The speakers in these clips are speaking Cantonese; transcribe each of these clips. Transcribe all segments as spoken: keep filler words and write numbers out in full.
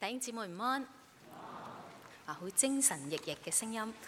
弟兄姊妹唔安啊，好精神奕奕嘅聲音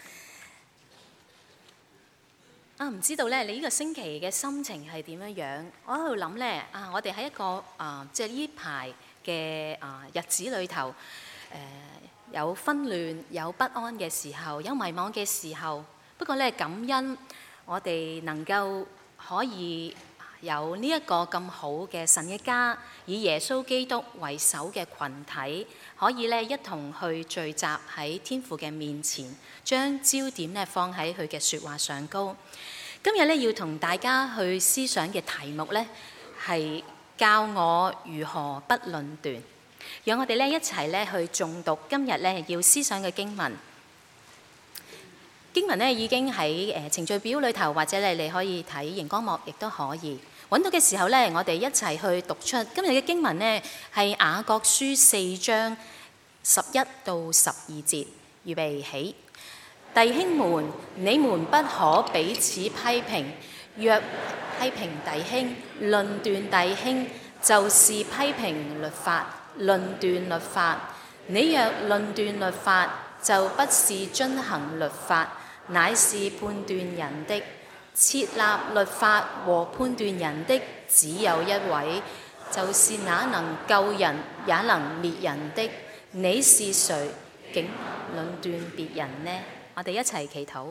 啊！唔知道咧，你呢個星期嘅心情係點樣樣？我喺度諗咧啊，我哋喺一個啊，即係呢排嘅啊日子裏頭，誒、呃、有紛亂、有不安嘅時候，有迷茫嘅時候。不過咧，感恩我哋能夠可以有呢一個咁好嘅神嘅家，以耶穌基督為首嘅群體，可以咧一同去聚集喺天父嘅面前，將焦點咧放喺佢嘅説話上高。今日咧要同大家去思想嘅題目咧係教我如何不論斷。讓我哋咧一齊咧去誦讀今日咧要思想嘅經文。經文咧已經喺誒程序表裏頭，或者咧你可以睇熒光幕，亦都可以揾到嘅時候咧，我哋一齊去讀出今日嘅經文呢，係雅各書四章十一到十二節。預備起，弟兄們，你們不可彼此批評。若批評弟兄、論斷弟兄，就是批評律法、論斷律法。你若論斷律法，就不是遵行律法，乃是判斷人的。設立律法和判斷人的只有一位，就是那能救人也能滅人的。你是誰，竟論斷別人呢？我哋一齊祈禱。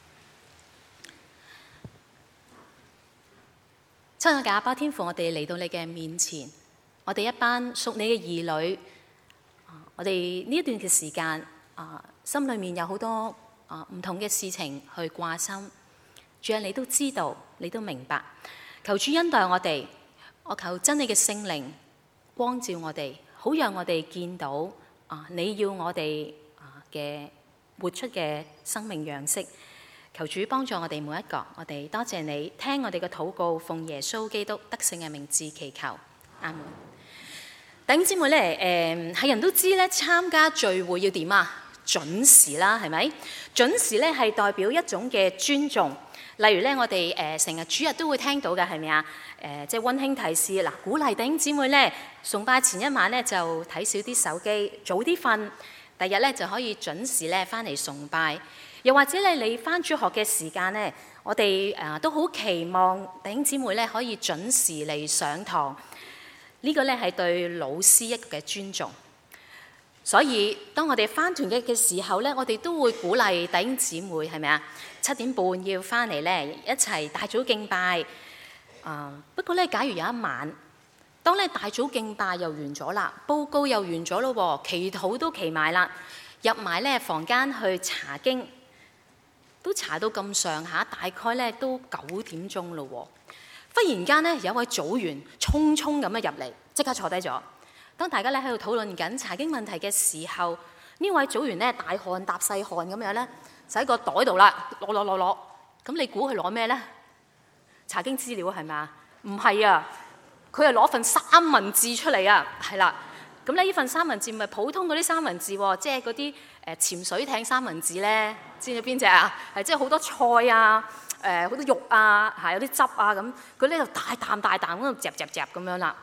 親愛嘅阿爸天父，我哋嚟到你嘅面前，我哋一班屬你嘅兒女，我哋呢一段嘅時間啊，心裏面有好多啊唔同嘅事情去掛心。主啊，你都知道，你都明白。求主恩待我哋，我求真理嘅聖靈光照我哋，好讓我哋見到啊，你要我哋啊嘅活出嘅生命樣式。求主幫助我哋每一個，我哋多謝你，聽我哋嘅禱告，奉耶穌基督得勝嘅名字祈求，阿門。弟兄姊妹咧，誒係人都知咧，參加聚會要點啊？準時啦，係咪？準時咧係代表一種嘅尊重。例如咧，我哋誒成日主日都會聽到嘅係咪啊？誒、呃、即係溫馨提示嗱，鼓勵弟兄姊妹咧，崇拜前一晚咧就睇少啲手機，早啲瞓，第日咧就可以準時咧翻嚟崇拜。又或者咧，你翻主學嘅時間咧，我哋誒、呃、都好期望弟兄姊妹咧可以準時嚟上堂。呢、這個咧係對老師一個嘅尊重。所以當我哋翻團嘅嘅時候咧，我哋都會鼓勵弟兄姊妹係咪啊？七點半要翻嚟咧，一齊大早敬拜。啊、呃，不過咧，假如有一晚，當咧大早敬拜又完咗啦，報告又完咗咯，祈禱都祈埋啦，入埋咧房間去查經，都查到咁上下，大概咧都九點鐘咯。忽然間咧，有位組員匆匆咁樣入嚟，即刻坐低咗。當大家咧喺度討論緊查經問題嘅時候，呢位組員咧大汗搭細汗咁樣咧，就喺個袋度啦，攞攞攞攞。咁你估佢攞咩咧？查經資料係咪啊？唔係啊，佢係攞份三文治出嚟啊，係啦。咁咧呢份三文治唔係普通嗰啲三文治喎，即係嗰啲誒潛水艇三文治咧，知唔知邊隻啊？係即係好多菜啊，誒好多肉啊，係有啲汁啊咁。佢呢度大啖大啖咁度嚼嚼嚼咁樣啦。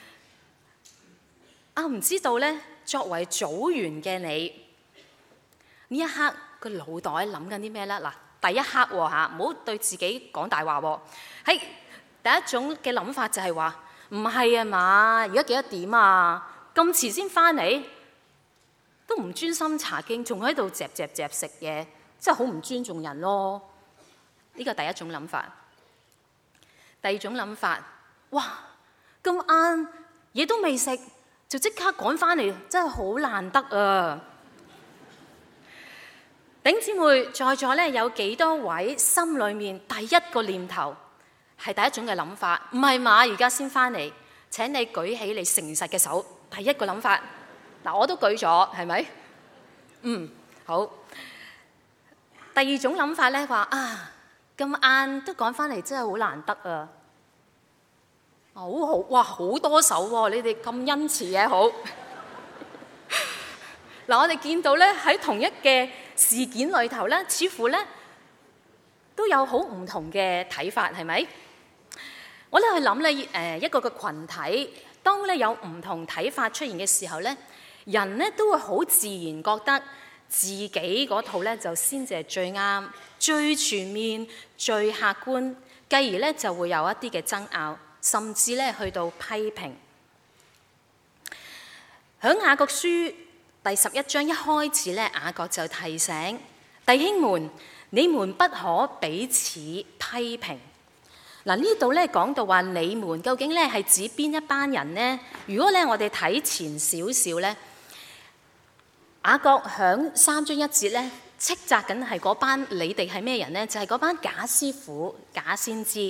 啊，唔知道咧，作為組員嘅你，呢一刻個腦袋諗緊啲咩咧？嗱，第一刻喎嚇，唔好對自己講大話喎。喺第一種嘅諗法就係話，唔係啊嘛，而家幾多點啊？咁遲先翻嚟，都唔專心查經，仲喺度嚼嚼嚼食嘢，真係好唔尊重人咯。呢個第一種諗法。第二種諗法，哇，咁晏嘢都未食，就即刻趕翻嚟，真係好難得啊！弟兄姊妹，在座咧有幾多位心裏面第一個念頭係第一種嘅諗法？唔係嘛？而家先翻嚟，請你舉起你誠實嘅手。第一個諗法，嗱我都舉咗，係咪？嗯，好。第二種諗法咧話啊，咁晏都趕翻嚟，真係好難得啊！好好，哇，好多手喎、啊！你哋咁恩慈嘅，好。嗱，我哋見到咧喺同一嘅事件裏頭咧，似乎咧都有好唔同嘅睇法，係咪？我哋去諗咧，誒一個個群體，當咧有唔同睇法出現嘅時候咧， 人咧都會好自然覺得自己嗰套咧就先至係最啱、最全面、最客觀，繼而咧就會有一啲嘅爭拗，甚至咧去到批評。喺雅各書第十一章一開始咧，雅各就提醒弟兄們，你們不可彼此批評。嗱，呢度咧講到話你們究竟咧係指邊一班人呢？如果咧我哋睇前少少咧，雅各響三章一節咧斥責緊係嗰班你哋係咩人呢？就係、是、嗰班假師傅、假先知，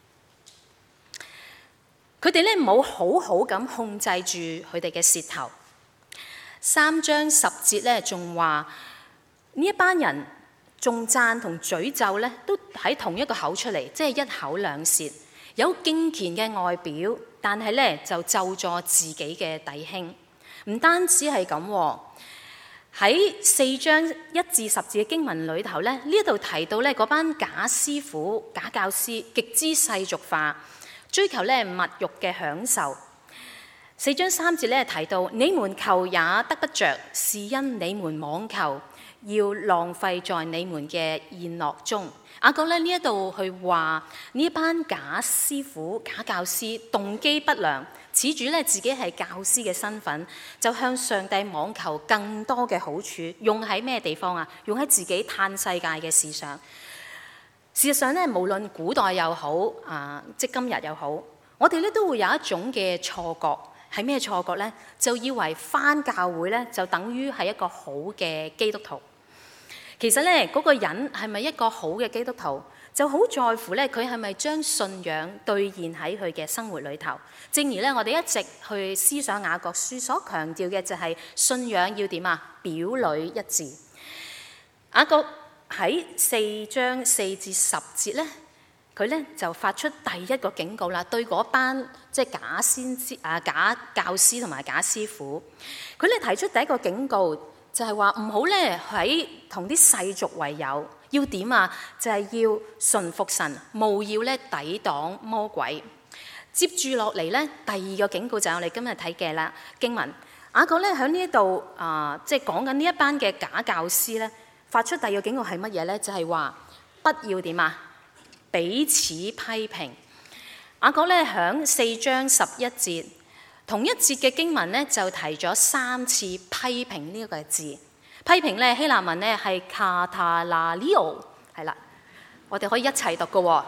佢哋咧冇好好咁控制住佢哋嘅舌頭。三章十節咧，仲話呢一班人頌讚同詛咒咧，都喺同一個口出嚟，即係一口兩舌，有敬虔嘅外表，但係咧就咒詛自己嘅弟兄。唔單止係咁，喺四章一至十字嘅經文裏頭咧，呢一度提到咧嗰班假師傅、假教師，極之世俗化，追求咧物慾嘅享受。四章三節咧提到，你們求也得不着，是因你們妄求，要浪費在你們嘅宴樂中。雅各咧呢一度去話呢一班假師傅、假教師動機不良，恃住咧自己係教師嘅身份，就向上帝妄求更多嘅好處，用喺咩地方啊？用喺自己嘆世界嘅事上。事實上咧，無論古代又好啊，即今日又好，我哋咧都會有一種嘅錯覺。係咩錯覺呢？就以為返教會咧就等於係一個好嘅基督徒。其實咧，嗰個人係咪一個好嘅基督徒，就好在乎咧佢係咪將信仰兌現喺佢嘅生活裏頭。正如咧，我哋一直去思想雅各書所強調嘅就係信仰要點啊？表裏一致。雅各喺四章四至十節咧，佢咧就發出第一個警告啦，對嗰班即係假先知啊、假教師同埋假師傅，佢咧提出第一個警告就係話唔好咧喺同啲世俗為友，要點啊？就係、是、要順服神，務要咧抵擋魔鬼。接住落嚟咧，第二個警告就係我哋今日睇嘅啦經文。雅各咧喺呢一度啊，即係講緊呢一班嘅假教師咧，發出第二個警告係乜嘢咧？就係、是、話不要點啊？彼此批評。雅各咧響四章十一節，同一節嘅經文咧就提咗三次批評呢一個字。批評咧希臘文咧係 katallalio， 係啦，我哋可以一齊讀嘅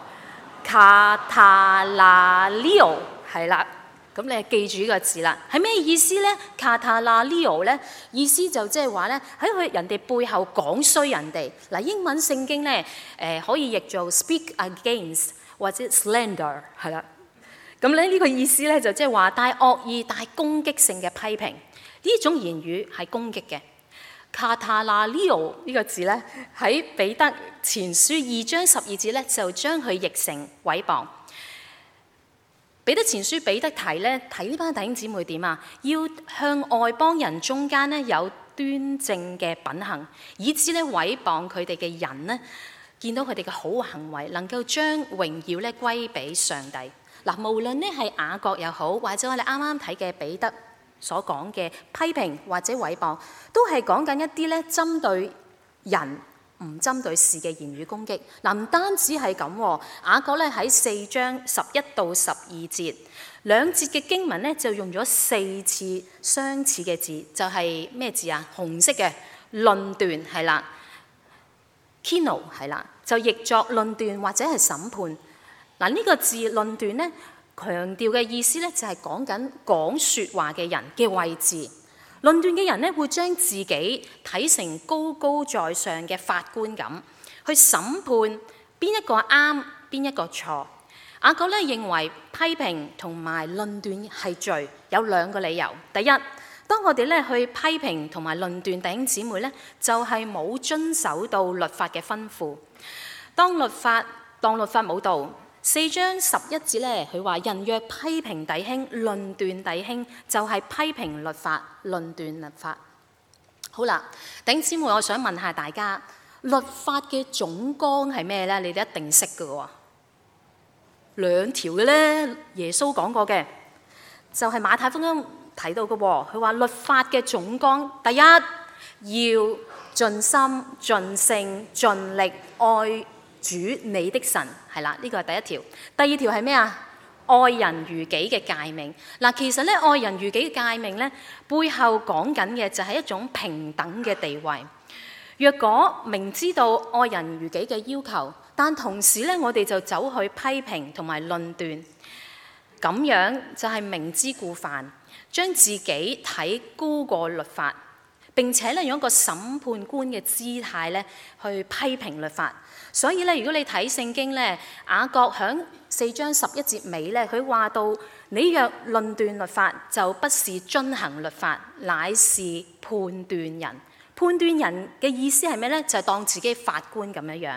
katallalio， 係啦。咁你記住呢個字啦，係咩意思咧 katallalio 咧，意思就即係話咧喺佢人哋背後講衰人哋。嗱，英文聖經咧誒、呃、可以譯做 speak against 或者 slander， 係啦。咁咧呢個意思咧就即係話帶惡意、帶攻擊性嘅批評，呢種言語係攻擊嘅。katallalio 呢個字咧喺彼得前書二章十二節咧就將佢譯成毀謗。彼得前書彼得提咧，提呢班弟兄姊妹點啊？要向外邦人中間咧有端正嘅品行，以致咧毀謗佢哋嘅人呢，見到佢哋嘅好行為，能夠將榮耀咧歸俾上帝。嗱，無論呢係雅各又好，或者我哋啱啱睇嘅彼得所講嘅批評或者毀謗，都係講緊一啲咧針對人，唔針對事嘅言語攻擊。嗱，唔單止係咁，雅各咧喺四章十一到十二節兩節嘅經文咧，就用咗四次相似嘅字，就係、是、咩字啊？紅色嘅論斷係啦 ，kino 係啦，就譯作論斷或者係審判。嗱，呢個字論斷咧，強調嘅意思咧就係講緊講説話嘅人嘅位置。論斷嘅人咧，會將自己睇成高高在上嘅法官咁，去審判邊一個啱，邊一個錯。雅各咧認為批評同埋論斷係罪，有兩個理由。第一，當我哋咧去批評同埋論斷弟兄姊妹咧，就係冇遵守到律法嘅吩咐。當律法當律法冇到。四章十一節咧，佢話人若批評弟兄、論斷弟兄，就係、是、批評律法、論斷律法。好啦，弟兄姊妹，我想問下大家，律法嘅總綱係咩咧？你哋一定識㗎喎。兩條嘅咧，耶穌講過嘅，就係、是、馬太福音睇到嘅喎，佢話律法嘅總綱，第一要盡心、盡性、盡力愛主你的神，係啦，呢個係第一條。第二條係咩啊？愛人如己嘅誡命。嗱，其實咧愛人如己嘅誡命咧，背後講緊嘅就係一種平等嘅地位。若果明知道愛人如己嘅要求，但同時咧我哋就走去批評同埋論斷，咁樣就係明知故犯，將自己睇高過律法。並且咧用一個審判官嘅姿態咧去批評律法，所以咧如果你睇聖經咧，雅各響四章十一節尾咧，佢話到：你若論斷律法，就不是遵行律法，乃是判斷人。判斷人嘅意思係咩咧？就係當自己法官咁樣樣。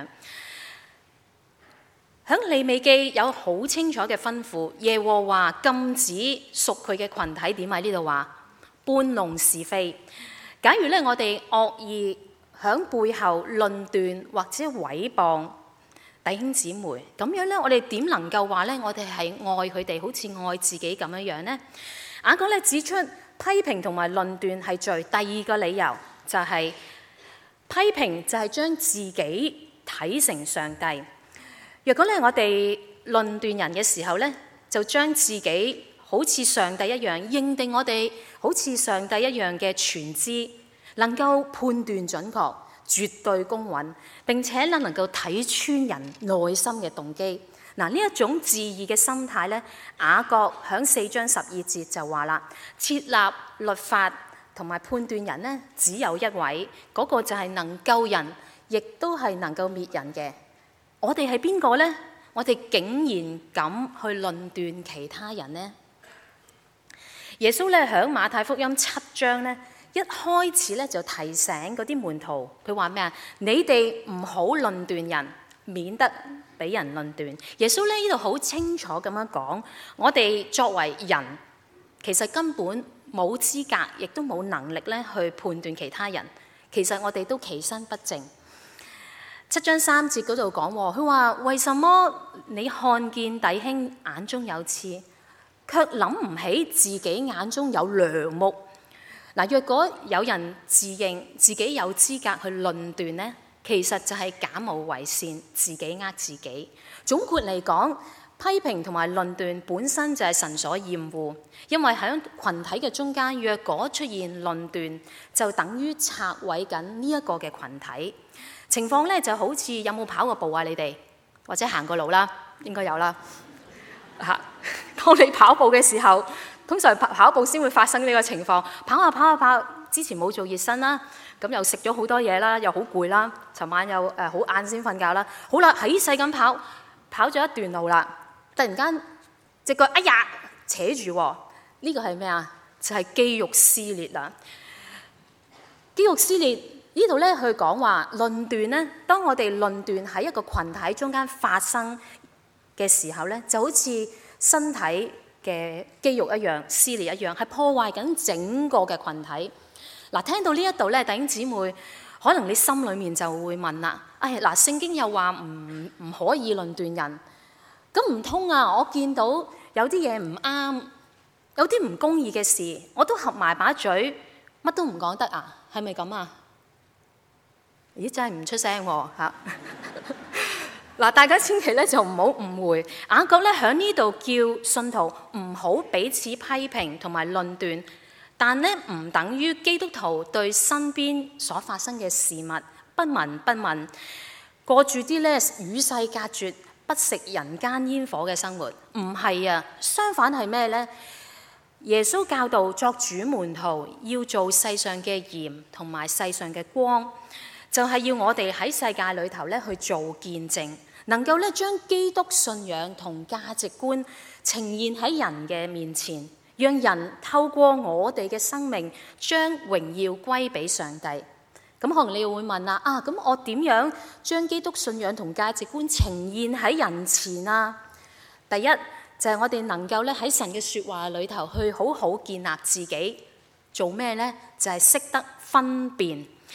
響利未記有好清楚嘅吩咐，耶和華禁止屬佢嘅群體點喺呢度話搬弄是非。假如咧我哋惡意響背後論斷或者毀謗弟兄姊妹，咁樣咧我哋點能夠話咧我哋係愛佢哋好似愛自己咁樣樣呢？雅各咧指出批評同埋論斷係罪。第二個理由就係、是、批評就係將自己睇成上帝。若果咧我哋論斷人嘅時候咧，就將自己好似上帝一樣，認定我哋好似上帝一樣嘅全知，能夠判斷準確、絕對公允，並且能能夠睇穿人內心嘅動機。嗱，呢一種自義嘅心態咧，雅各響四章十二節就話啦：設立律法同埋判斷人呢，只有一位，嗰、那個就係能救人，亦都係能夠滅人嘅。我哋係邊個呢？我哋竟然敢去論斷其他人呢？耶穌咧喺馬太福音七章咧一開始咧就提醒嗰啲門徒，佢話咩啊？你哋唔好論斷人，免得俾人論斷。耶穌咧呢度好清楚咁樣講，我哋作為人，其實根本冇資格，亦都冇能力咧去判斷其他人。其實我哋都其身不正。七章三節嗰度講，佢話：為什麼你看見弟兄眼中有刺，卻諗唔起自己眼中有梁木？嗱，若果有人自認自己有資格去論斷呢，其實就係假冒為善，自己呃自己。總括嚟講，批評同埋論斷本身就係神所厭惡，因為喺群體嘅中間，若果出現論斷，就等於拆毀緊呢一個嘅群體。情況咧就好似有冇跑過步啊？你哋或者行過路啦，應該有啦。嚇！當你跑步嘅時候，通常跑跑步先會發生呢個情況。跑下跑下跑，之前冇做熱身啦，咁又食咗好多嘢啦，又好攰啦。尋晚又誒好晏先瞓覺啦。好啦，喺細咁跑，跑咗一段路啦，突然間隻腳哎呀扯住喎，呢個係咩啊？就係肌肉撕裂啦。肌肉撕裂呢度咧，佢講話論斷咧，當我哋論斷喺一個群體中間發生嘅時候咧，就好似身體嘅肌肉一樣撕裂一樣，係破壞緊整個嘅群體。嗱，聽到呢一度咧，弟兄姊妹，可能你心裏面就會問啦：哎，嗱，聖經又話唔唔可以論斷人，咁唔通啊？我見到有啲嘢唔啱，有啲唔公義嘅事，我都合埋把嘴，乜都唔講得啊？係咪咁啊？咦，真係唔出聲喎嚇！嗱，大家千祈咧就唔好誤會，雅各咧喺呢度叫信徒唔好彼此批評同埋論斷，但咧唔等於基督徒對身邊所發生嘅事物不聞不問，過住啲咧與世隔絕、不食人間煙火嘅生活。唔係啊，相反係咩呢？耶穌教導作主門徒要做世上嘅鹽同埋世上嘅光。就係要我哋喺世界裏頭咧去做見證，能夠咧將基督信仰同價值觀呈現喺人嘅面前，讓人透過我哋嘅生命將榮耀歸俾上帝。咁可能你會問啦，啊咁我點樣將基督信仰同價值觀呈現喺人前啊？第一就係我哋能夠咧喺神嘅說話裏頭去好好建立自己，做咩呢？就係識得分辨。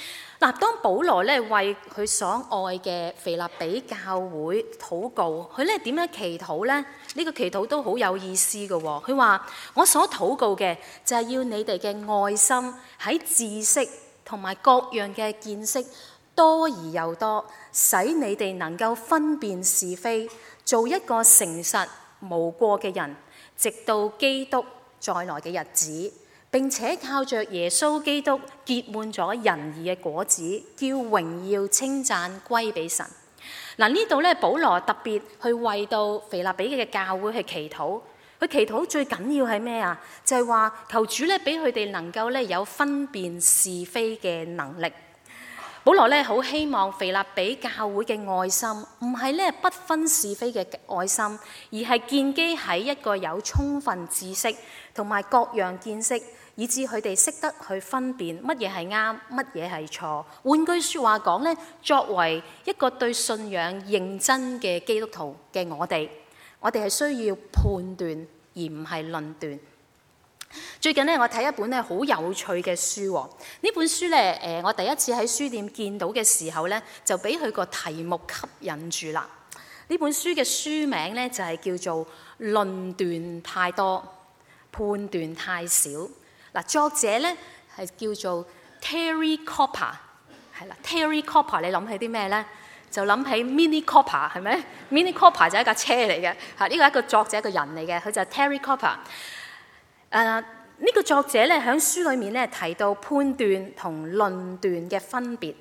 嗱，當保羅咧為佢所愛嘅腓立比教會禱告，佢咧點樣祈禱咧？呢個祈禱都好有意思嘅喎。佢話：我所禱告嘅就係要你哋嘅愛心喺知識同埋各樣嘅見識多而又多，使你哋能夠分辨是非，做一個誠實無過嘅人，直到基督再來嘅日子。並且靠着耶穌基督結滿咗仁義嘅果子，叫榮耀稱讚歸俾神。嗱，呢度咧，保羅特別去為到腓立比嘅教會去祈禱。佢祈禱最緊要係咩啊？就係話求主咧俾佢哋能夠咧有分辨是非嘅能力。保羅咧好希望腓立比教會嘅愛心唔係咧不分是非嘅愛心，而係建基喺一個有充分知識同埋各樣見識，以致佢哋識得去分辨乜嘢係啱，乜嘢係錯。換句説話講咧，作為一個對信仰認真嘅基督徒嘅我哋，我哋係需要判斷而唔係論斷。最近咧，我睇一本咧好有趣嘅書喎。呢本書咧，誒，我第一次喺書店見到嘅時候咧，就俾佢個題目吸引住啦。呢本書嘅書名咧就係叫做《論斷太多，判斷太少》。嗱，作者咧係叫做 Terry Cooper， 係啦 Terry Cooper， 你諗起啲咩咧？就諗起 Mini Cooper 係咪 ？Mini Cooper 就係一架車嚟嘅，嚇，呢個係一個作者一個人嚟嘅，佢就係 Terry Cooper。誒、uh, 呢個作者咧喺書裏面咧提到判斷同論斷嘅分別，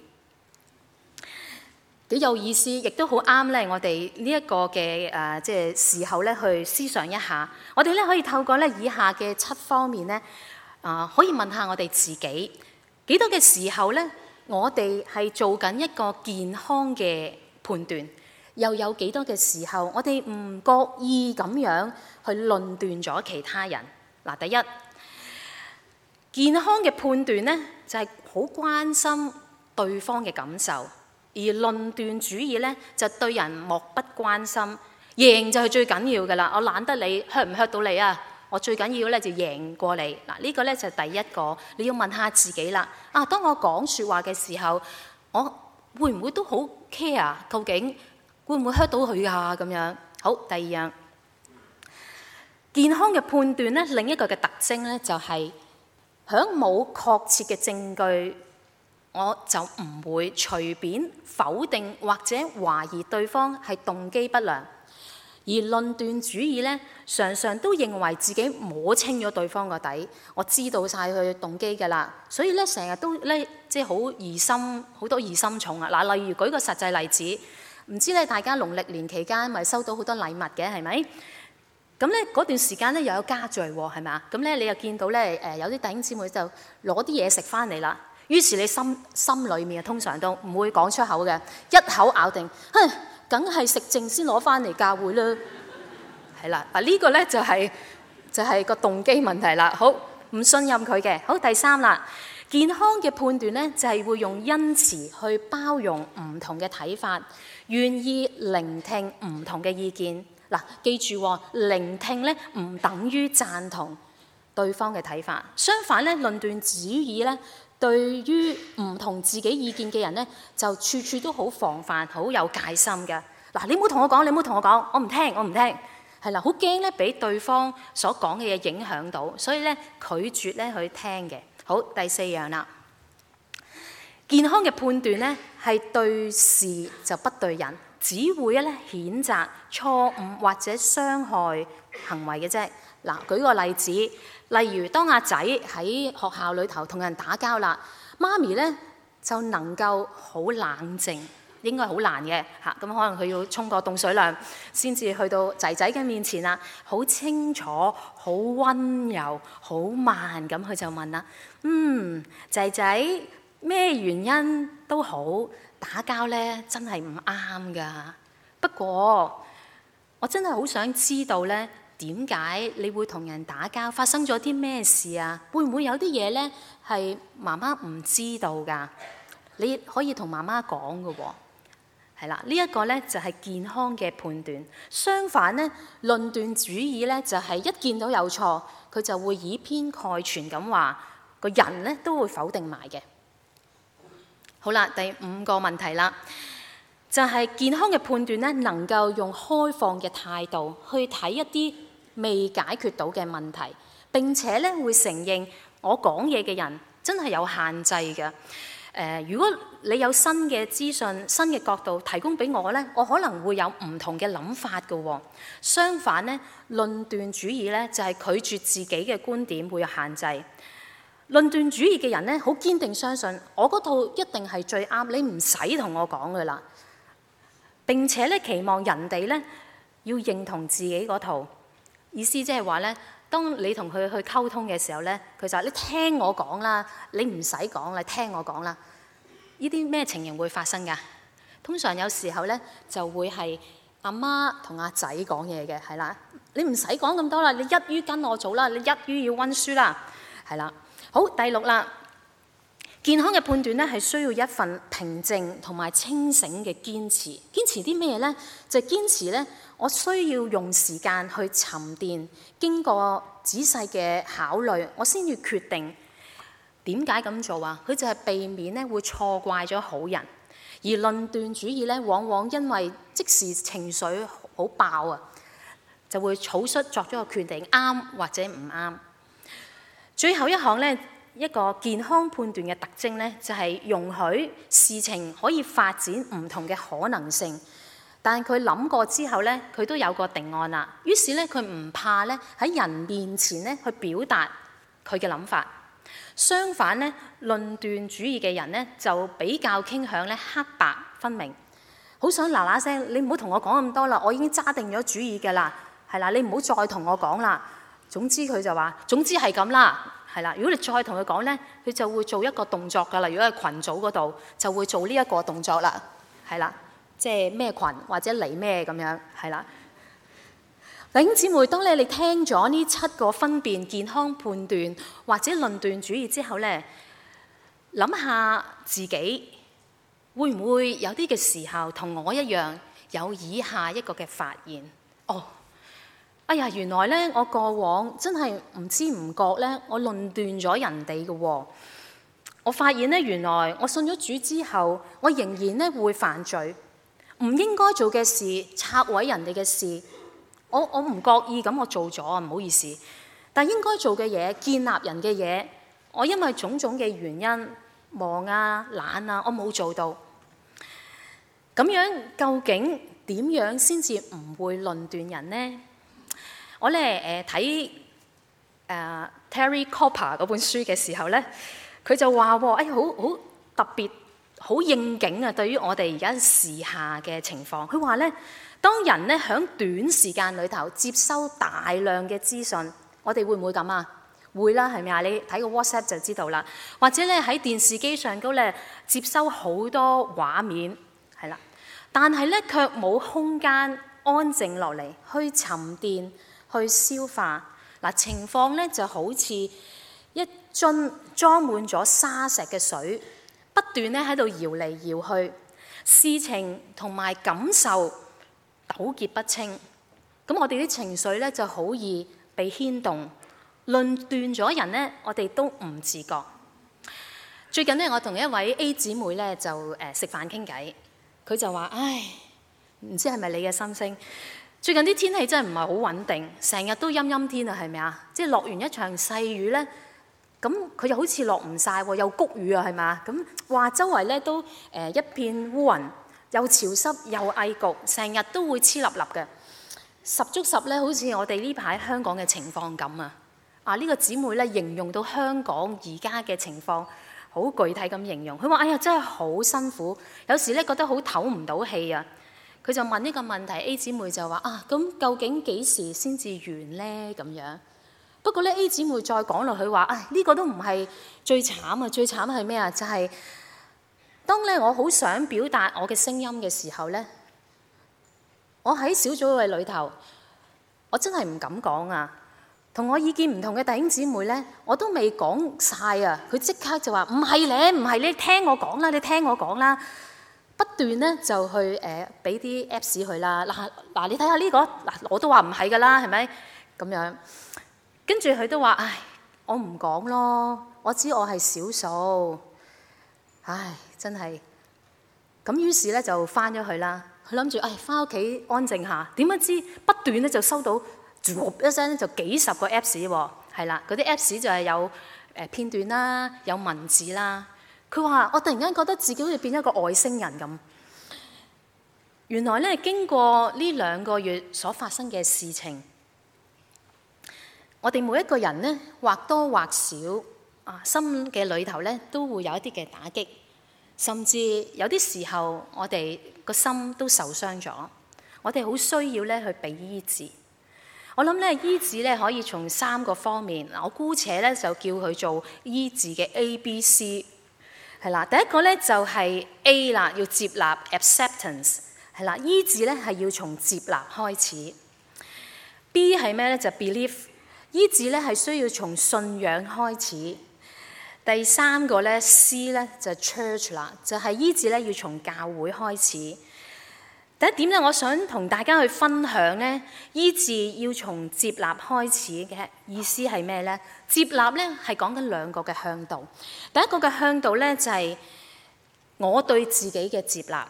幾有意思，亦都好啱咧。我哋呢一個嘅誒即係時候咧去思想一下，我哋咧可以透過咧以下嘅七方面咧，啊、呃、可以問下我哋自己，幾多嘅時候咧，我哋係做緊一個健康嘅判斷，又有幾多嘅時候，我哋唔覺意咁樣去論斷咗其他人。嗱，第一，健康嘅判斷咧，就係好關心對方嘅感受；而論斷主義咧，就對人漠不關心。贏就係最緊要㗎啦！我懶得你 hurt 唔 hurt 到你啊！我最緊要咧就贏過你。嗱，呢個咧就係第一個，你要問下自己啦。啊，當我講説話嘅時候，我會唔會都好 care？究竟會唔會 hurt 到佢啊？咁樣好，第二樣。健康嘅判斷咧，另一個嘅特徵咧，就係響冇確切嘅證據，我就唔會隨便否定或者懷疑對方係動機不良。而論斷主義咧，常常都認為自己摸清咗對方個底，我知道晒佢動機㗎啦，所以咧成日都咧即係好疑心，好多疑心重啊！嗱，例如舉個實際例子，唔知咧大家農曆年期間咪收到好多禮物嘅係咪？咁咧嗰段時間咧又有家聚喎，係咪啊？咁咧你又見到咧誒有啲弟兄姊妹就攞啲嘢食翻嚟啦。於是你心心裏面啊通常都唔會講出口嘅，一口咬定，哼，梗係食剩先攞翻嚟教會啦。係啦，嗱呢個咧就係就係個動機問題啦。好，唔信任佢嘅。好，第三啦，健康嘅判斷咧就係會用恩慈去包容唔同嘅睇法，願意聆聽唔同嘅意見。嗱，記住喎，聆聽咧唔等於贊同對方嘅睇法，相反咧，論斷主義咧，對於唔同自己意見嘅人咧，就處處都好防範，好有戒心嘅。嗱，你唔好同我講，你唔好同我講，我唔聽，我唔聽，係啦，好驚咧俾對方所講嘅嘢影響到，所以咧拒絕咧去聽嘅。好，第四樣啦，健康嘅判斷咧係對事就不對人。只會咧譴責錯誤或者傷害行為嘅啫。嗱，舉個例子，例如當阿仔喺學校裏頭同人打交啦，媽咪咧就能夠好冷靜，應該好難嘅嚇。咁可能佢要沖個凍水涼先至去到仔仔嘅面前啦，好清楚、好溫柔、好慢咁，佢就問啦：嗯，仔仔咩原因都好。打交咧真係唔啱噶，不過我真係好想知道咧，點解你會同人打交？發生咗啲咩事啊？會唔會有啲嘢咧係媽媽唔知道噶？你可以同媽媽講噶喎。係啦，呢一個咧就係健康嘅判斷。相反咧，論斷主義咧就係一見到有錯，佢就會以偏概全咁話，個人咧都會否定埋嘅。 好啦，第五個問題啦，就係健康嘅判斷咧，能夠用開放嘅態度去睇一啲未解決到嘅問題，並且咧會承認我講嘢嘅人真係有限制嘅。誒、呃，如果你有新嘅資訊、新嘅角度提供俾我咧，我可能會有唔同嘅諗法嘅喎。相反咧，論斷主義咧就係拒絕自己嘅觀點會有限制。論斷主義嘅人咧，好堅定相信我嗰套一定係最啱，你唔使同我講噶啦。並且咧期望人哋咧要認同自己嗰套意思，即係話咧，當你同佢去溝通嘅時候咧，佢就話你聽我講啦，你唔使講啦，聽我講啦。呢啲咩情形會發生㗎？通常有時候咧就會係阿媽同阿仔講嘢嘅，係啦，你唔使講咁多啦，你一於跟我做啦，你一於要溫書啦，係啦。好，第六啦，健康嘅判斷咧係需要一份平靜同埋清醒嘅堅持。堅持啲咩咧？就係堅持咧，我需要用時間去沉澱，經過仔細嘅考慮，我先要決定點解咁做啊？佢就係避免咧會錯怪咗好人。而論斷主義咧，往往因為即時情緒好爆啊，就會草率作咗個決定，啱或者唔啱。最後一項咧，一個健康判斷嘅特徵咧，就係容許事情可以發展唔同嘅可能性，但佢諗過之後咧，佢都有個定案啦。於是咧，佢唔怕咧喺人面前咧去表達佢嘅諗法。相反咧，論斷主義嘅人咧就比較傾向咧黑白分明，好想嗱嗱聲，你唔好同我講咁多啦，我已經揸定咗主意㗎啦，係啦，你唔好再同我講啦。總之佢就話，總之係咁啦，係啦。如果你再同佢講咧，佢就會做一個動作㗎啦。如果係群組嗰度，就會做呢一個動作啦，係啦，即係咩群或者嚟咩咁樣，係啦。弟兄姊妹，當你你聽咗呢七個分辨健康判斷或者論斷主義之後咧，諗下自己會唔會有啲嘅時候同我一樣有以下一個嘅發現？哦。哎呀，原來咧，我過往真係唔知唔覺咧，我論斷咗人哋嘅喎。我發現咧，原來我信咗主之後，我仍然咧會犯罪，唔應該做嘅事，拆毀人哋嘅事，我我唔覺意咁我做咗啊，唔好意思。但應該做嘅嘢，建立人嘅嘢，我因為種種嘅原因，忙啊、懶啊，我冇做到。咁樣究竟點樣先至唔會論斷人呢？我咧誒睇誒 Terry Cooper 嗰本書嘅時候咧，佢就話喎，哎，好好特別，好應景啊！對於我哋而家時下嘅情況，佢話咧，當人咧喺短時間裏頭接收大量嘅資訊，我哋會唔會咁啊？會啦，係咪啊？你睇個 WhatsApp 就知道啦。或者咧喺電視機上高咧接收好多畫面，係啦，但係咧卻冇空間安靜落嚟去沉澱。去消化嗱，情況咧就好似一樽裝滿咗沙石嘅水，不斷咧喺度搖嚟搖去，事情同埋感受糾結不清。咁我哋啲情緒咧就好易被牽動，論斷咗人咧，我哋都唔自覺。最近咧，我同一位 A 姊妹咧就誒食飯傾偈，佢就話：唉，唔知係咪你嘅心聲？最近啲天氣真係唔係好穩定，成日都陰陰天啊，係咪啊？即係落完一場細雨咧，咁佢又好似落唔晒喎，又谷雨啊，係咪啊？咁話周圍咧都誒一片烏雲，又潮濕又翳焗，成日都會黐立立嘅，十足十咧，好似我哋呢排香港嘅情況咁啊！啊，呢個姊妹咧形容到香港而家嘅情況，好具體咁形容。佢話：哎呀，真係好辛苦，有時咧覺得好唞唔到氣啊！佢就問呢個問題 ，A 姊妹就話：啊，咁究竟幾時先至完呢？咁樣。不過咧 ，A 姊妹再講落去話：啊，呢個都唔係最慘啊！最慘係咩啊？就係當咧我好想表達我嘅聲音嘅時候咧，我喺小組嘅裏頭，我真係唔敢講啊！同我意見唔同嘅弟兄姊妹咧，我都未講晒啊！佢即刻就話：唔係咧，唔係你聽我講啦，你聽我講啦。不斷咧就去誒俾啲 Apps 佢啦，嗱嗱你睇下呢個，嗱我都話唔係噶啦，係咪咁樣？跟住佢都話：唉，我唔講咯，我知我係少數，唉， 真係。咁於是咧就翻咗去啦。佢諗住誒翻屋企安靜下，點不知不斷咧就收到一聲就幾十個 Apps 喎，係啦，嗰啲 Apps 就係有誒片段啦，有文字啦。佢話：我突然間覺得自己好似變咗一個外星人咁。原來咧經過呢兩個月所發生嘅事情，我哋每一個人咧或多或少啊心嘅裏頭咧都會有一啲嘅打擊，甚至有啲時候我哋個心都受傷咗。我哋好需要咧去被醫治。我諗咧醫治咧可以從三個方面，我姑且咧就叫佢做醫治嘅 A、B、C。係啦，第一個咧就係 A 啦，要接納 acceptance。係啦，醫治咧係要從接納開始。B 係咩咧？就 belief。醫治咧係需要從信仰開始。第三個咧 C 咧就 church 啦，就係醫治咧要從教會開始。第一點咧，我想同大家去分享咧，醫治要從接納開始嘅意思係咩咧？接納咧係講緊兩個嘅向度。第一個嘅向度咧就係我對自己嘅接納，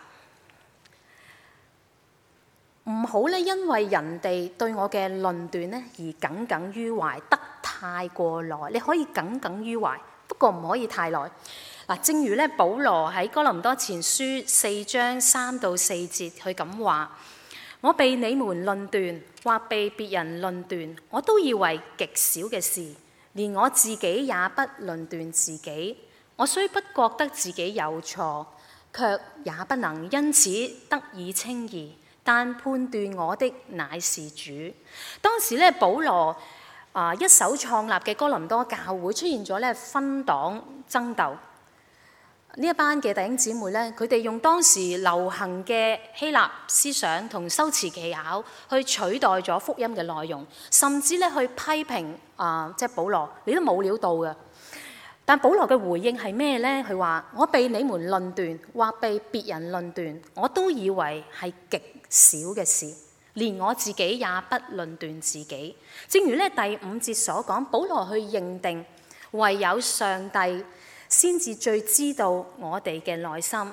唔好咧因為人哋對我嘅論斷咧而耿耿於懷得太過耐。你可以耿耿於懷，不過唔可以太耐。嗱，正如咧，保羅喺哥林多前書四章三到四節，佢咁話：我被你們論斷，或被別人論斷，我都以為極小嘅事，連我自己也不論斷自己。我雖不覺得自己有錯，卻也不能因此得以稱義。但判斷我的乃是主。當時咧，保羅啊一手創立嘅哥林多教會出現咗咧分黨爭鬥。呢一班嘅弟兄姊妹咧，佢哋用當時流行嘅希臘思想同修辭技巧去取代咗福音嘅內容，甚至咧去批評啊、呃，即係保羅，你都冇料到嘅。但保羅嘅回應係咩咧？佢話：我被你們論斷，或被別人論斷，我都以為係極小嘅事，連我自己也不論斷自己。正如咧第五節所講，保羅去認定唯有上帝先至最知道我哋嘅內心，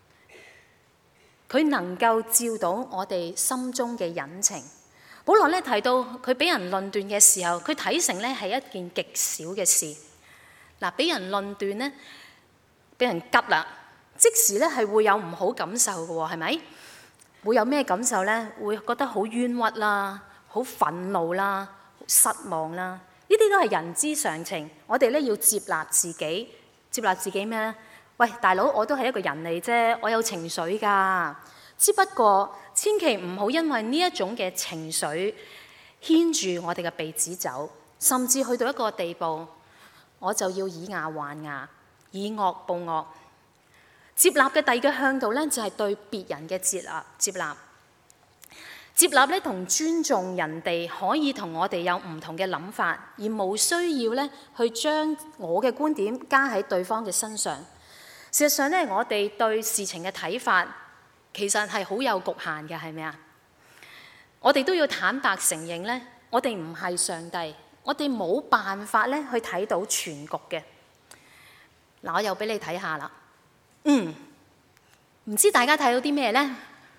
佢能夠照到我哋心中嘅隱情。保羅咧提到佢俾人論斷嘅時候，佢睇成咧係一件極小嘅事。嗱，俾人論斷咧，俾人急啦，即時咧係會有唔好感受嘅喎，係咪？會有咩感受咧？會覺得好冤屈啦，好憤怒啦，好失望啦。呢啲都係人之常情。我哋咧要接納自己。接納自己咩咧？喂，大佬，我都係一個人嚟啫，我有情緒㗎。只不過千祈唔好因為呢一種嘅情緒牽住我哋嘅鼻子走，甚至去到一個地步，我就要以牙還牙，以惡報惡。接納嘅第二個向度咧，就係對別人嘅接納。接納接納咧，同尊重人哋可以同我哋有唔同嘅諗法，而冇需要咧去將我嘅觀點加喺對方嘅身上。事實上咧，我哋對事情嘅睇法其實係好有局限嘅，係咪啊？我哋都要坦白承認咧，我哋唔係上帝，我哋冇辦法咧去睇到全局嘅。嗱，我又俾你睇下啦。嗯，唔知大家睇到啲咩咧？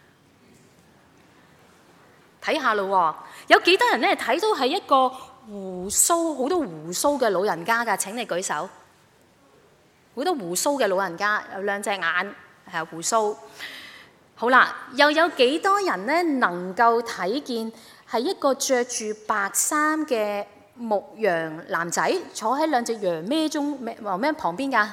睇下咯，有幾多人咧睇到係一個鬍鬚好多鬍鬚嘅老人家㗎？請你舉手。好多鬍鬚嘅老人家，有兩隻眼係鬍鬚。好啦，又有幾多人咧能夠睇見係一個着住白衫嘅牧羊男仔坐喺兩隻羊咩中咩咩旁邊㗎？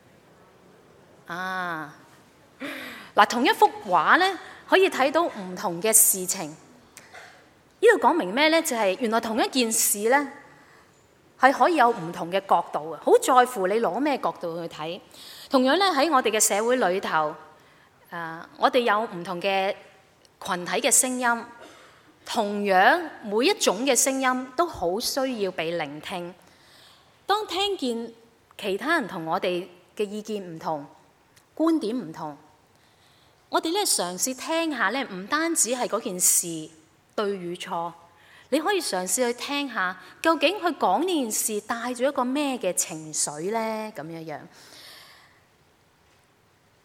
啊，嗱，同一幅畫咧可以睇到唔同嘅事情。呢度講明咩咧？就係原來同一件事咧，係可以有唔同嘅角度嘅，好在乎你攞咩角度去睇。同樣咧喺我哋嘅社會裏頭，誒，我哋有唔同嘅群體嘅聲音，同樣每一種嘅聲音都好需要被聆聽。當聽見其他人同我哋嘅意見唔同、觀點唔同，我哋咧嘗試聽下咧，唔單止係嗰件事對與錯，你可以嘗試去聽下，究竟佢講呢件事帶咗一個咩嘅情緒咧？咁樣樣，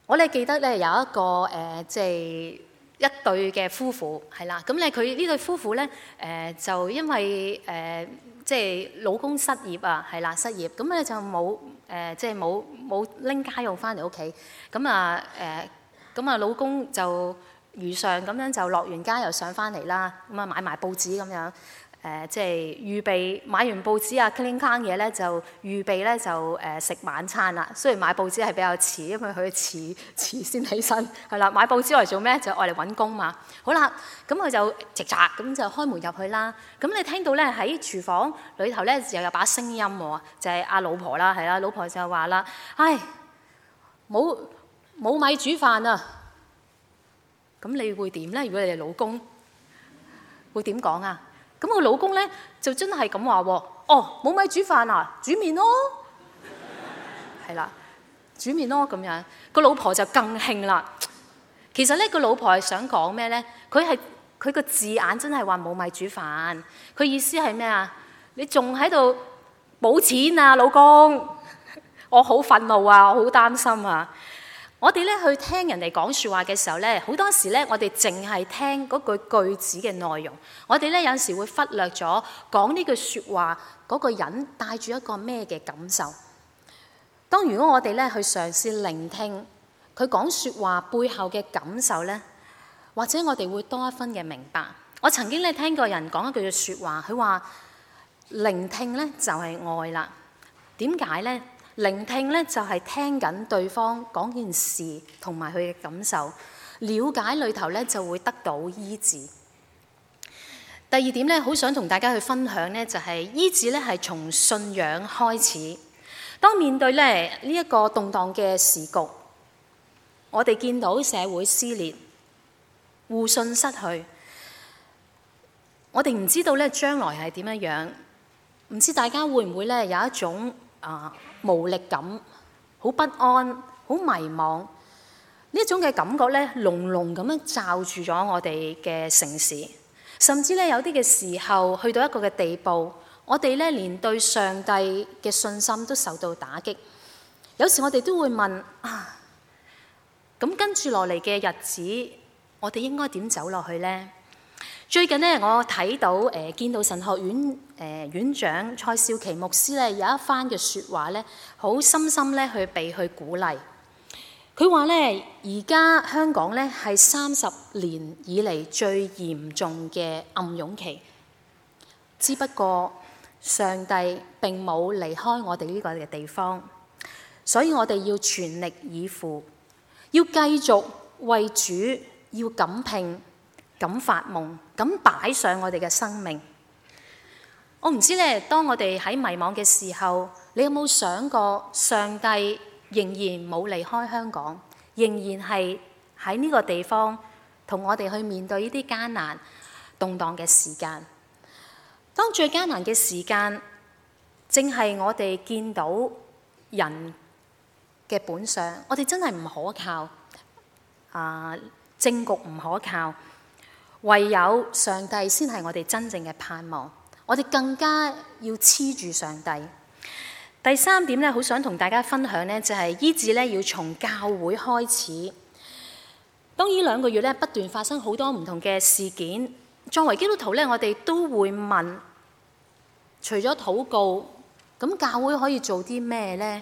我哋記得咧有一個誒，即、呃、係、就是、一對嘅夫婦係啦。咁咧佢呢對夫婦咧誒、呃，就因為誒即係老公失業啊，係啦失業，咁咧就冇誒即係冇冇拎家用翻嚟屋企。咁啊誒，咁啊老公就如常咁樣就落完街又上翻嚟啦。咁啊買埋報紙咁樣。誒、呃、即係預備買完報紙啊 clean 坑嘢咧，就預備咧就誒、呃、食晚餐啦。雖然買報紙係比較遲，因為佢遲遲先起身，係啦。買報紙嚟做咩？就愛嚟揾工嘛。好啦，咁佢就直閘咁就開門入去啦。咁你聽到咧喺廚房裏頭咧又有把聲音喎，就係、是、阿老婆啦，係啦，老婆就話啦：唉，冇冇米煮飯啊！咁你會點咧？如果你係老公，會點講啊？咁我老公咧就真係咁話喎，哦，冇米煮飯啊，煮麵咯，係啦，煮麵咯咁樣。個老婆就更興啦。其實咧個老婆係想講咩咧？佢係佢個字眼真係話冇米煮飯，佢意思係咩啊？你仲喺度冇錢啊，老公，我好憤怒啊，我好擔心啊。我哋咧去聽人哋講説話嘅時候咧，好多時咧我哋淨係聽嗰句句子嘅內容，我哋咧有陣時會忽略咗講呢句説話嗰個人帶住一個咩嘅感受。當如果我哋咧去嘗試聆聽佢講説話背後嘅感受咧，或者我哋會多一分嘅明白。我曾經咧聽過人講一句嘅説話，佢話聆聽咧就係愛啦。點解咧？聆聽咧就係聽緊對方講件事同埋佢嘅感受，了解裏頭咧就會得到醫治。第二點咧，好想同大家去分享咧，就係醫治咧係從信仰開始。當面對咧呢一個動盪嘅時局，我哋見到社會撕裂、互信失去，我哋唔知道咧將來係點樣樣，唔知大家會唔會咧有一種啊無力感，好不安，好迷茫，呢一種嘅感覺咧，濃濃咁樣罩住咗我哋嘅城市，甚至咧有啲嘅時候去到一個嘅地步，我哋咧連對上帝嘅信心都受到打擊。有時我哋都會問啊，咁跟住落嚟嘅日子，我哋應該點走落去呢？最近咧，我睇到誒、呃、見到神學院誒、呃、院長蔡少琪牧師咧有一番嘅説話咧，好深深咧去被去鼓勵。佢話咧，而家香港咧係三十年以嚟最嚴重嘅暗湧期，只不過上帝並冇離開我哋呢個嘅地方，所以我哋要全力以赴，要繼續為主，要敢拼。敢發夢，敢擺上我哋嘅生命。我唔知咧，當我哋喺迷茫嘅時候，你有冇想過上帝仍然冇離開香港，仍然係喺呢個地方同我哋去面對呢啲艱難動盪嘅時間。當最艱難嘅時間，正係我哋見到人嘅本相，我哋真係唔可靠，啊，政局唔可靠。唯有上帝先係我哋真正嘅盼望，我哋更加要黐住上帝。第三點咧，好想同大家分享咧，就係醫治咧要從教會開始。當呢兩個月咧不斷發生好多唔同嘅事件，作為基督徒咧，我哋都會問：除咗禱告，咁教會可以做啲咩呢？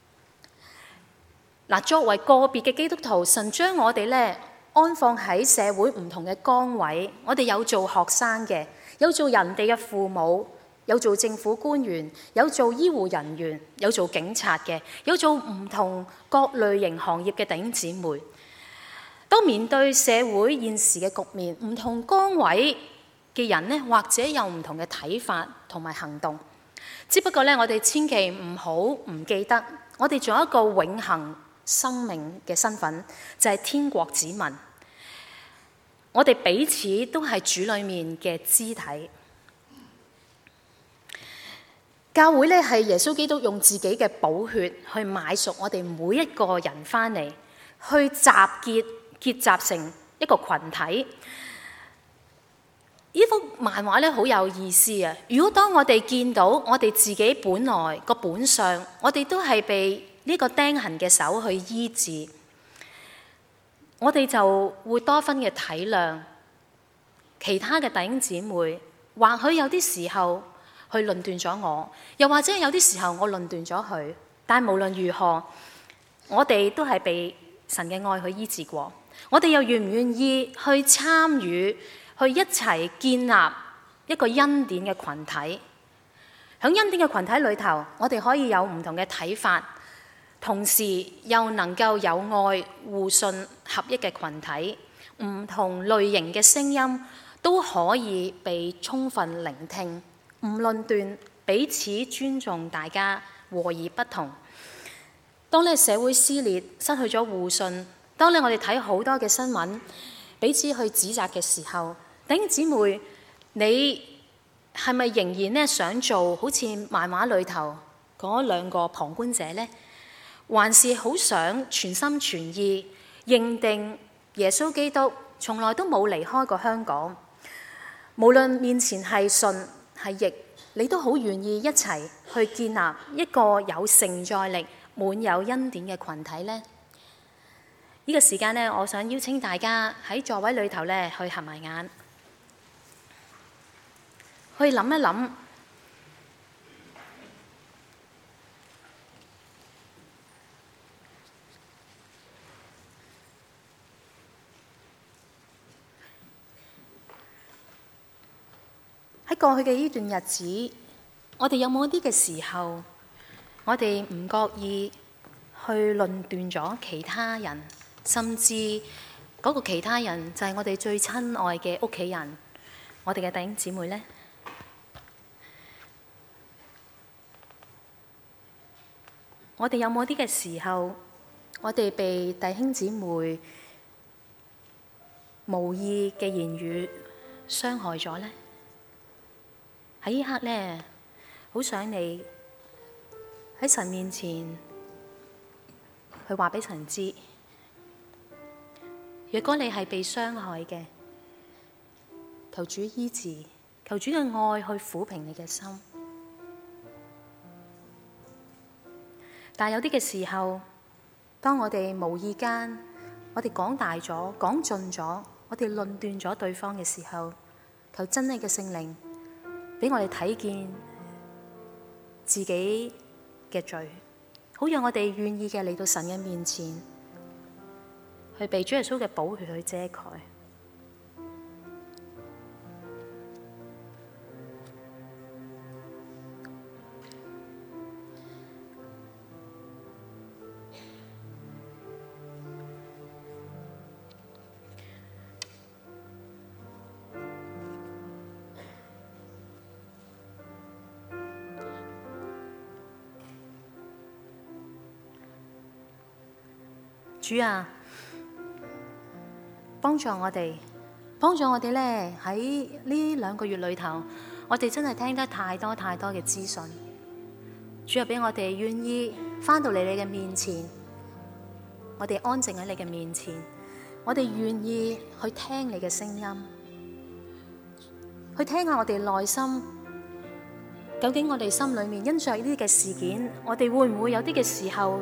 嗱，作為個別嘅基督徒，神將我哋咧安放喺社會唔同嘅崗位，我哋有做學生嘅，有做人哋嘅父母，有做政府官員，有做醫護人員，有做警察嘅，有做唔同各類型行業嘅弟兄姊妹。當面對社會現時嘅局面，唔同崗位嘅人呢，或者有唔同嘅睇法同埋行動。只不過咧，我哋千祈唔好唔記得，我哋仲有一個永恆生命嘅身份，就係天國子民。我哋彼此都係主裏面嘅肢體。教會咧係耶穌基督用自己嘅寶血去買贖我哋每一個人翻嚟，去集結結集成一個群體。呢幅漫畫咧好有意思啊！如果當我哋見到我哋自己本來個本相，我哋都係被呢個釘痕嘅手去醫治。 我哋就會多分嘅體諒其他嘅弟兄姊妹。或許有啲時候去論斷咗我，又或者有啲時候我論斷咗佢，但係無論如何，我哋都係被神嘅愛去醫治過。我哋又願唔願意去參與，去一齊建立一個恩典嘅群體？喺恩典嘅群體裏頭，我哋可以有唔同嘅睇法，同時又能夠有愛、互信、合一嘅群體，唔同類型嘅聲音都可以被充分聆聽，唔論斷，彼此尊重，大家和而不同。當呢社會撕裂，失去咗互信，當呢我哋睇好多嘅新聞，彼此去指責嘅時候，弟兄姊妹，你係咪仍然呢想做好似漫畫裏頭嗰兩個旁觀者呢？還是好想全心全意認定耶穌基督從來都冇離開過香港？無論面前係順係逆，你都好願意一齊去建立一個有承載力、滿有恩典嘅群體呢？呢個時間呢，我想邀請大家喺座位裏頭呢去合埋眼，去諗一諗，喺過去嘅呢段日子，我哋有冇一啲嘅時候，我哋唔覺意去論斷咗其他人，甚至嗰個其他人就係我哋最親愛嘅屋企人，我哋嘅弟兄姊妹呢？我哋有冇啲嘅時候，我哋被弟兄姊妹無意嘅言語傷害咗呢？喺呢刻呢，好想你喺神面前去話俾神知，若果你係被傷害嘅，求主醫治，求主嘅愛去撫平你嘅心。但係有啲嘅時候，當我哋無意間，我哋講大咗、講盡咗，我哋論斷咗對方嘅時候，求真理嘅聖靈俾我哋睇見自己嘅罪，好讓我哋願意嘅嚟到神嘅面前，去被主耶穌嘅寶血去遮蓋。主啊，幫助我哋，幫助我哋咧喺呢兩個月裏頭，我哋真係聽得太多太多嘅資訊。主啊，俾我哋願意翻到嚟你嘅面前，我哋安靜喺你嘅面前，我哋願意去聽你嘅聲音，去聽下我哋內心究竟我哋心裏面因着呢啲嘅事件，我哋會唔會有啲嘅時候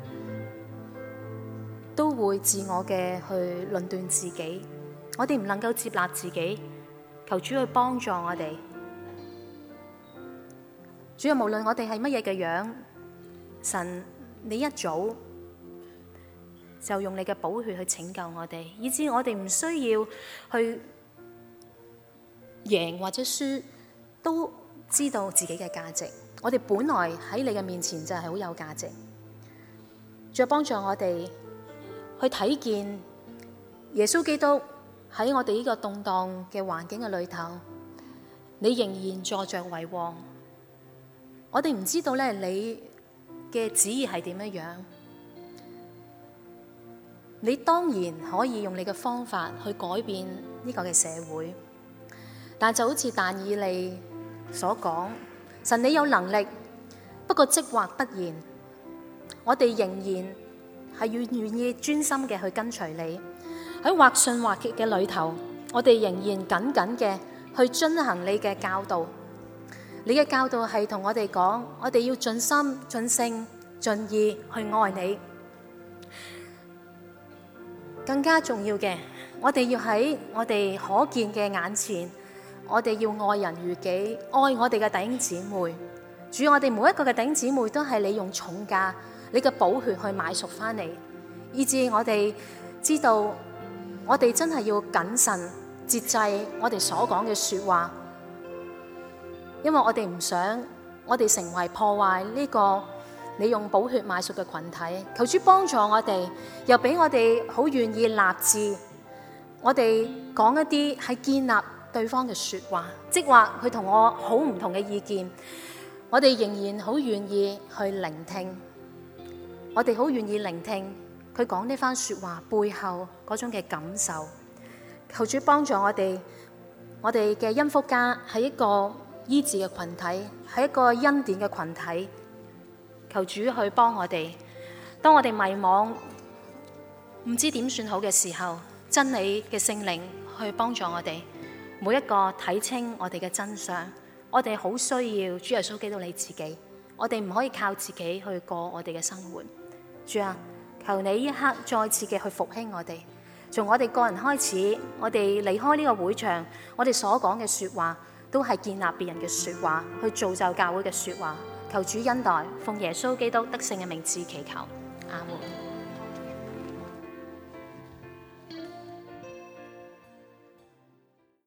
都會自我嘅去論斷自己，我哋唔能夠接納自己，求主去幫助我哋。主啊，無論我哋係乜嘢嘅樣，神你一早就用你嘅寶血去拯救我哋，以致我哋唔需要去贏或者輸，都知道自己嘅價值。我哋本來喺你嘅面前就係好有價值。主啊，幫助我哋去睇見耶穌基督喺我哋呢個動盪嘅環境嘅裏頭，你仍然坐着為王。我哋唔知道咧，你嘅旨意係點樣樣？你當然可以用你嘅方法去改變呢個嘅社會，但就好似但以理所講，神你有能力，不過即或不然，我哋仍然係要願意專心嘅去跟隨你，喺或順或逆嘅裏頭，我哋仍然緊緊嘅去遵行你嘅教導。你嘅教導係同我哋講，我哋要盡心、盡性、盡意去愛你。 更加重要嘅，我哋要喺我哋可見嘅眼前，我哋要愛人如己，愛我哋嘅弟兄姊妹。主，我哋每一個嘅弟兄姊妹都係你用重價、你嘅寶血去買贖翻嚟，以致我哋知道，我哋真係要謹慎節制我哋所講嘅說話，因為我哋唔想我哋成為破壞呢個你用寶血買贖嘅群體。求主幫助我哋，又俾我哋好願意立志，我哋講一啲係建立對方嘅說話，即話佢同我好唔同嘅意見，我哋仍然好願意去聆聽，我哋好願意聆聽佢講呢番說話背後嗰種嘅感受。求主幫助我哋，我哋嘅恩福家係一個醫治嘅群體，係一個恩典嘅群體。求主去幫我哋，當我哋迷惘唔知點算好嘅時候，真理嘅聖靈去幫助我哋，每一個睇清我哋嘅真相。我哋好需要主耶穌基督你自己，我哋唔可以靠自己去過我哋嘅生活。主啊，求你一刻再次嘅去復興我哋，從我哋個人開始，我哋離開呢個會場，我哋所講嘅說話都係建立別人嘅說話，去造就教會嘅說話。求主恩待，奉耶穌基督得勝嘅名字祈求，阿門。